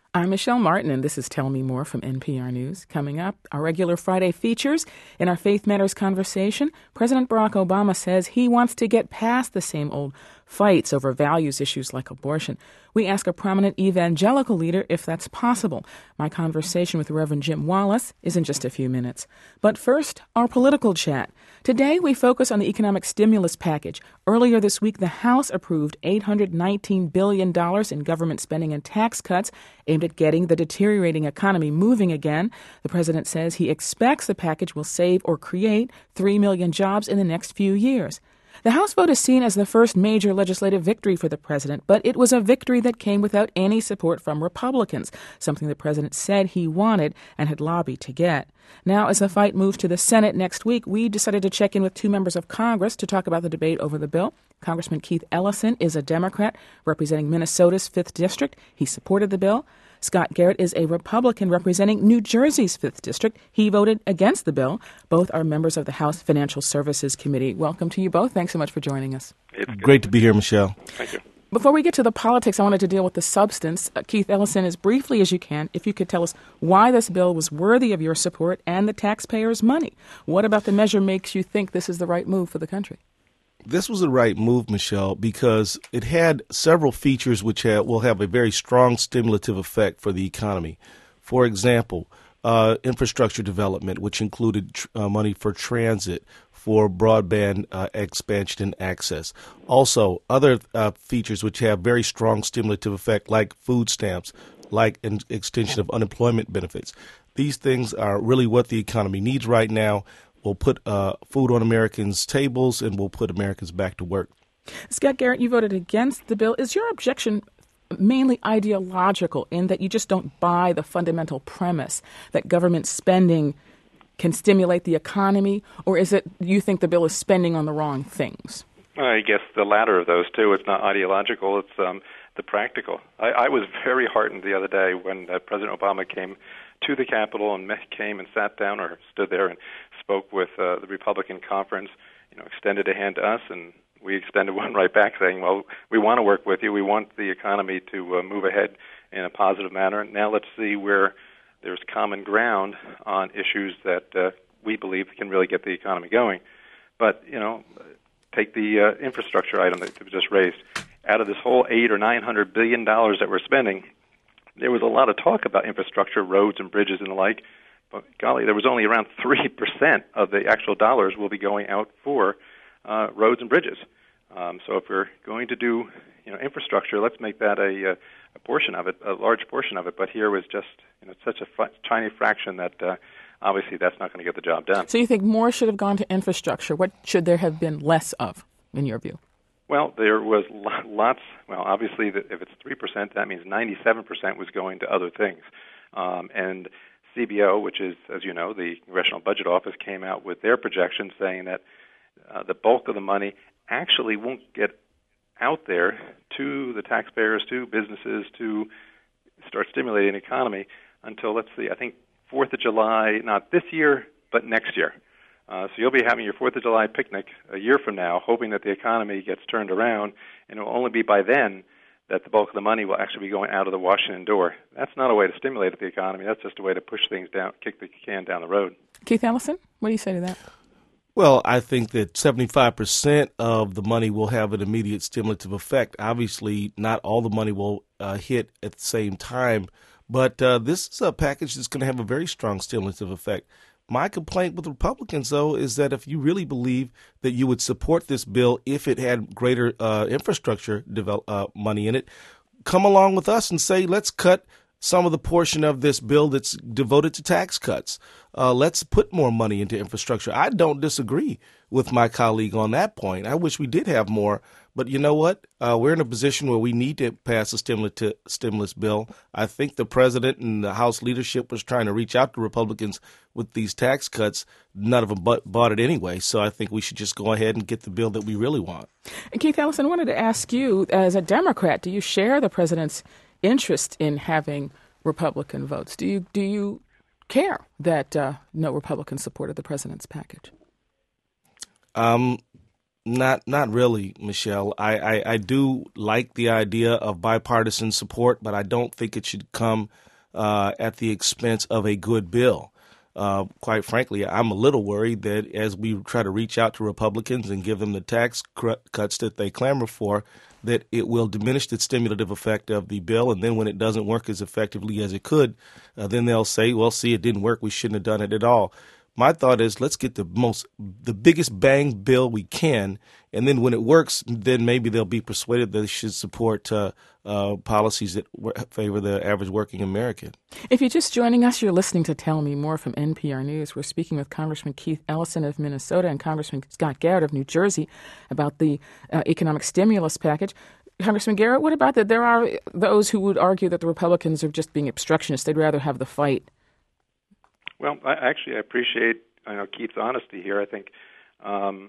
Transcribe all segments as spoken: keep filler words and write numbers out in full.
I'm Michelle Martin, and this is Tell Me More from N P R News. Coming up, our regular Friday features. In our Faith Matters conversation, President Barack Obama says he wants to get past the same old fights over values issues like abortion. We ask a prominent evangelical leader if that's possible. My conversation with Reverend Jim Wallace is in just a few minutes. But first, our political chat. Today, we focus on the economic stimulus package. Earlier this week, the House approved eight hundred nineteen billion dollars in government spending and tax cuts aimed at getting the deteriorating economy moving again. The president says he expects the package will save or create three million jobs in the next few years. The House vote is seen as the first major legislative victory for the president, but it was a victory that came without any support from Republicans, something the president said he wanted and had lobbied to get. Now, as the fight moves to the Senate next week, we decided to check in with two members of Congress to talk about the debate over the bill. Congressman Keith Ellison is a Democrat representing Minnesota's fifth District. He supported the bill. Scott Garrett is a Republican representing New Jersey's fifth District. He voted against the bill. Both are members of the House Financial Services Committee. Welcome to you both. Thanks so much for joining us. It's great to be here, Michelle. Thank you. Before we get to the politics, I wanted to deal with the substance. Uh, Keith Ellison, as briefly as you can, if you could tell us why this bill was worthy of your support and the taxpayers' money. What about the measure makes you think this is the right move for the country? This was the right move, Michelle, because it had several features which have, will have a very strong stimulative effect for the economy. For example, uh, infrastructure development, which included tr- uh, money for transit, for broadband uh, expansion and access. Also, other uh, features which have very strong stimulative effect, like food stamps, like an extension of unemployment benefits. These things are really what the economy needs right now. We'll put uh, food on Americans' tables, and we'll put Americans back to work. Scott Garrett, you voted against the bill. Is your objection mainly ideological in that you just don't buy the fundamental premise that government spending can stimulate the economy, or is it you think the bill is spending on the wrong things? I guess the latter of those two. It's not ideological. It's um, the practical. I, I was very heartened the other day when uh, President Obama came to the Capitol and met, came and sat down or stood there and spoke with uh, the Republican conference, you know, extended a hand to us, and we extended one right back saying, well, we want to work with you. We want the economy to uh, move ahead in a positive manner. Now let's see where there's common ground on issues that uh, we believe can really get the economy going. But, you know, take the uh, infrastructure item that was just raised. Out of this whole eight or nine hundred billion dollars that we're spending, there was a lot of talk about infrastructure, roads and bridges and the like, but golly, there was only around three percent of the actual dollars will be going out for uh, roads and bridges. Um, so if we're going to do, you know, infrastructure, let's make that a, a portion of it, a large portion of it. But here was just, you know, such a f- tiny fraction that uh, obviously that's not going to get the job done. So you think more should have gone to infrastructure. What should there have been less of, in your view? Well, there was lots. Well, obviously, if it's three percent, that means ninety-seven percent was going to other things. Um, and C B O, which is, as you know, the Congressional Budget Office, came out with their projections saying that uh, the bulk of the money actually won't get out there to the taxpayers, to businesses, to start stimulating the economy until, let's see, I think fourth of July, not this year, but next year. Uh, so you'll be having your fourth of July picnic a year from now, hoping that the economy gets turned around, and it will only be by then that the bulk of the money will actually be going out of the Washington door. That's not a way to stimulate the economy. That's just a way to push things down, kick the can down the road. Keith Ellison, what do you say to that? Well, I think that seventy-five percent of the money will have an immediate stimulative effect. Obviously, not all the money will uh, hit at the same time, but uh, this is a package that's going to have a very strong stimulative effect. My complaint with Republicans, though, is that if you really believe that you would support this bill if it had greater uh, infrastructure develop, uh, money in it, come along with us and say, let's cut some of the portion of this bill that's devoted to tax cuts. Uh, let's put more money into infrastructure. I don't disagree with my colleague on that point. I wish we did have more. But you know what? Uh, we're in a position where we need to pass a stimulus, stimulus bill. I think the president and the House leadership was trying to reach out to Republicans with these tax cuts. None of them but bought it anyway. So I think we should just go ahead and get the bill that we really want. And Keith Ellison, I wanted to ask you, as a Democrat, do you share the president's interest in having Republican votes? Do you do you care that uh, no Republicans supported the president's package? Um. Not not really, Michelle. I, I, I do like the idea of bipartisan support, but I don't think it should come uh, at the expense of a good bill. Uh, quite frankly, I'm a little worried that as we try to reach out to Republicans and give them the tax cr- cuts that they clamor for, that it will diminish the stimulative effect of the bill. And then when it doesn't work as effectively as it could, uh, then they'll say, well, see, it didn't work. We shouldn't have done it at all. My thought is let's get the most, the biggest bang bill we can, and then when it works, then maybe they'll be persuaded that they should support uh, uh, policies that favor the average working American. If you're just joining us, you're listening to Tell Me More from N P R News. We're speaking with Congressman Keith Ellison of Minnesota and Congressman Scott Garrett of New Jersey about the uh, economic stimulus package. Congressman Garrett, what about that? There are those who would argue that the Republicans are just being obstructionists. They'd rather have the fight. Well, I, actually, I appreciate I know Keith's honesty here. I think um,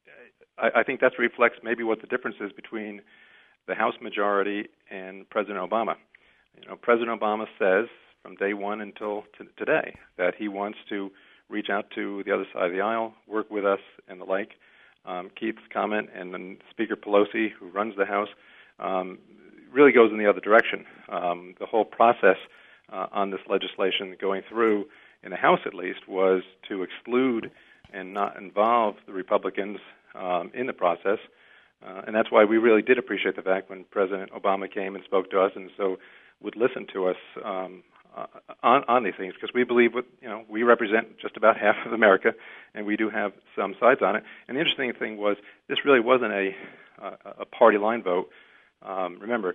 I, I think that reflects maybe what the difference is between the House majority and President Obama. You know, President Obama says from day one until t- today that he wants to reach out to the other side of the aisle, work with us, and the like. Um, Keith's comment and then Speaker Pelosi, who runs the House, um, really goes in the other direction. Um, the whole process uh, on this legislation going through, in the House at least, was to exclude and not involve the Republicans um, in the process. Uh, and that's why we really did appreciate the fact when President Obama came and spoke to us and so would listen to us um, uh, on, on these things, because we believe, what, you know, we represent just about half of America, and we do have some sides on it. And the interesting thing was this really wasn't a, uh, a party line vote. Um, remember,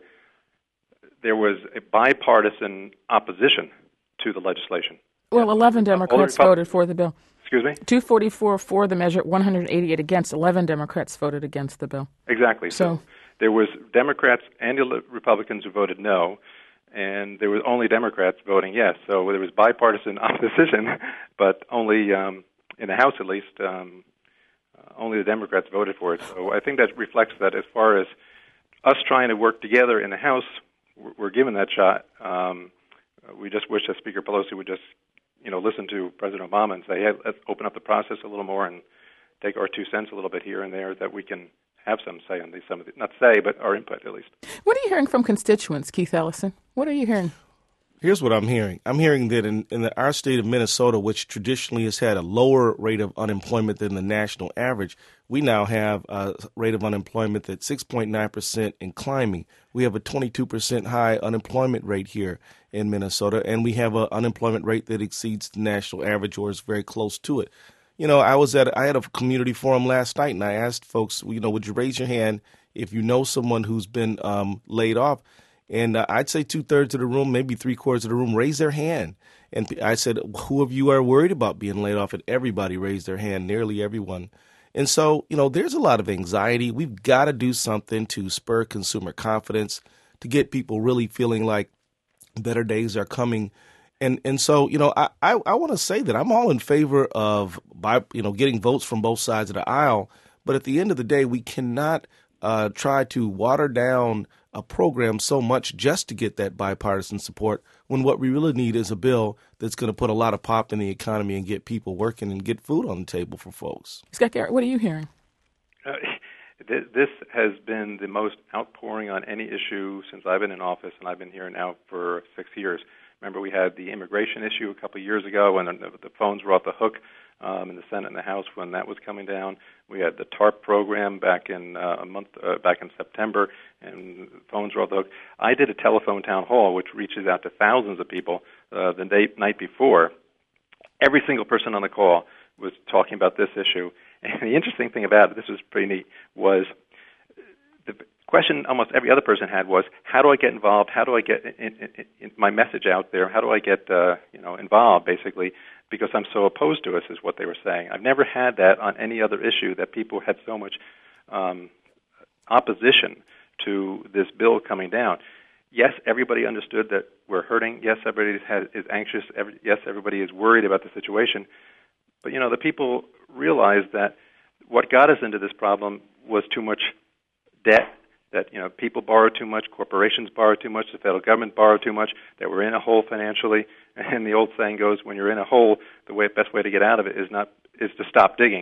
there was a bipartisan opposition to the legislation. Well, eleven Democrats Repub- voted for the bill. Excuse me? two forty-four for the measure, one hundred eighty-eight against. eleven Democrats voted against the bill. Exactly. So, so there was Democrats and Republicans who voted no, and there was only Democrats voting yes. So there was bipartisan opposition, but only um, in the House at least, um, uh, only the Democrats voted for it. So I think that reflects that as far as us trying to work together in the House, we're, we're given that shot. Um, we just wish that Speaker Pelosi would just you know, listen to President Obama and say, hey, let's open up the process a little more and take our two cents a little bit here and there, that we can have some say on these, some of the, not say, but our input at least. What are you hearing from constituents, Keith Ellison? What are you hearing? Here's what I'm hearing. I'm hearing that in, in the, our state of Minnesota, which traditionally has had a lower rate of unemployment than the national average, we now have a rate of unemployment that's six point nine percent and climbing. We have a twenty-two percent high unemployment rate here in Minnesota, and we have an unemployment rate that exceeds the national average or is very close to it. You know, I was at I had a community forum last night, and I asked folks, you know, would you raise your hand if you know someone who's been um, laid off? And uh, I'd say two-thirds of the room, maybe three-quarters of the room, raised their hand. And I said, who of you are worried about being laid off? And everybody raised their hand, nearly everyone. And so, you know, there's a lot of anxiety. We've got to do something to spur consumer confidence, to get people really feeling like better days are coming. And and so, you know, I, I, I want to say that I'm all in favor of, by, you know, getting votes from both sides of the aisle. But at the end of the day, we cannot uh, try to water down a program so much just to get that bipartisan support, when what we really need is a bill that's going to put a lot of pop in the economy and get people working and get food on the table for folks. Scott Garrett, what are you hearing? Uh, this has been the most outpouring on any issue since I've been in office, and I've been here now for six years. Remember, we had the immigration issue a couple of years ago when the phones were off the hook um, in the Senate and the House when that was coming down. We had the TARP program back in uh, a month uh, back in September, and phones were off the hook. I did a telephone town hall, which reaches out to thousands of people uh, the day, night before. Every single person on the call was talking about this issue. And the interesting thing about it, this was pretty neat, was the question almost every other person had was, how do I get involved? How do I get in, in, in my message out there? How do I get uh, you know involved, basically, because I'm so opposed to us, is what they were saying. I've never had that on any other issue, that people had so much um, opposition to this bill coming down. Yes, everybody understood that we're hurting. Yes, everybody has, is anxious. Every, yes, everybody is worried about the situation. But, you know, the people realized that what got us into this problem was too much debt, that, you know, people borrow too much, corporations borrow too much, the federal government borrow too much, that we're in a hole financially. And the old saying goes, when you're in a hole, the way, best way to get out of it is not is to stop digging.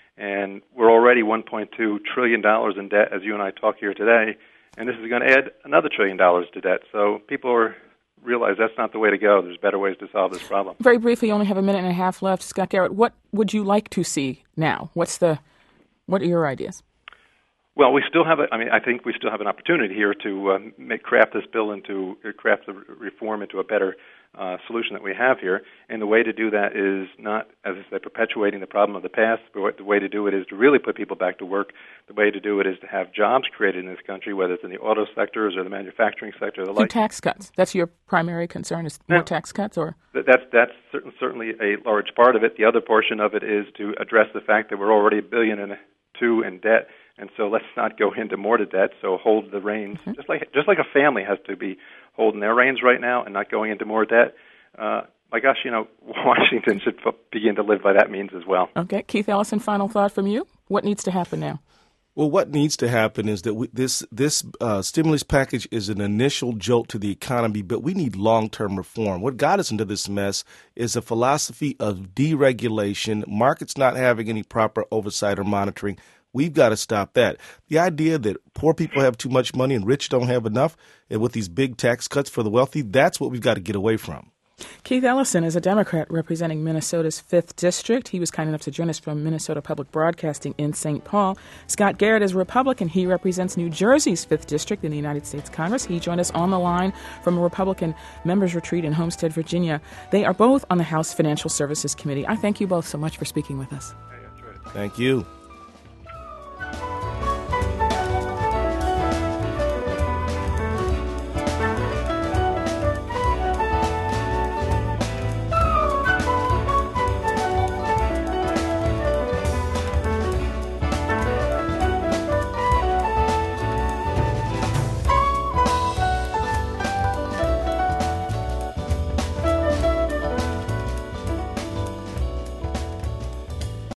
And we're already one point two trillion dollars in debt as you and I talk here today, and this is going to add another trillion dollars to debt. So people are realize that's not the way to go. There's better ways to solve this problem. Very briefly, you only have a minute and a half left. Scott Garrett, what would you like to see now? What's the, what are your ideas? Well, we still have a, I mean, I think we still have an opportunity here to uh, make, craft this bill into, uh, craft the reform into a better uh, solution that we have here. And the way to do that is not, as I say, perpetuating the problem of the past, but the way to do it is to really put people back to work. The way to do it is to have jobs created in this country, whether it's in the auto sectors or the manufacturing sector or the Through like. tax cuts. That's your primary concern, is more no, tax cuts? Or That's, that's certain, certainly a large part of it. The other portion of it is to address the fact that we're already a billion and two in debt. And so let's not go into more to debt, so hold the reins. Mm-hmm. Just like just like a family has to be holding their reins right now and not going into more debt. Uh, my gosh, you know, Washington should f- begin to live by that means as well. Okay. Keith Ellison, final thought from you. What needs to happen now? Well, what needs to happen is that we, this this uh, stimulus package is an initial jolt to the economy, but we need long-term reform. What got us into this mess is a philosophy of deregulation, markets not having any proper oversight or monitoring. We've got to stop that. The idea that poor people have too much money and rich don't have enough, and with these big tax cuts for the wealthy, that's what we've got to get away from. Keith Ellison is a Democrat representing Minnesota's fifth District. He was kind enough to join us from Minnesota Public Broadcasting in Saint Paul. Scott Garrett is a Republican. He represents New Jersey's fifth District in the United States Congress. He joined us on the line from a Republican members retreat in Homestead, Virginia. They are both on the House Financial Services Committee. I thank you both so much for speaking with us. Thank you.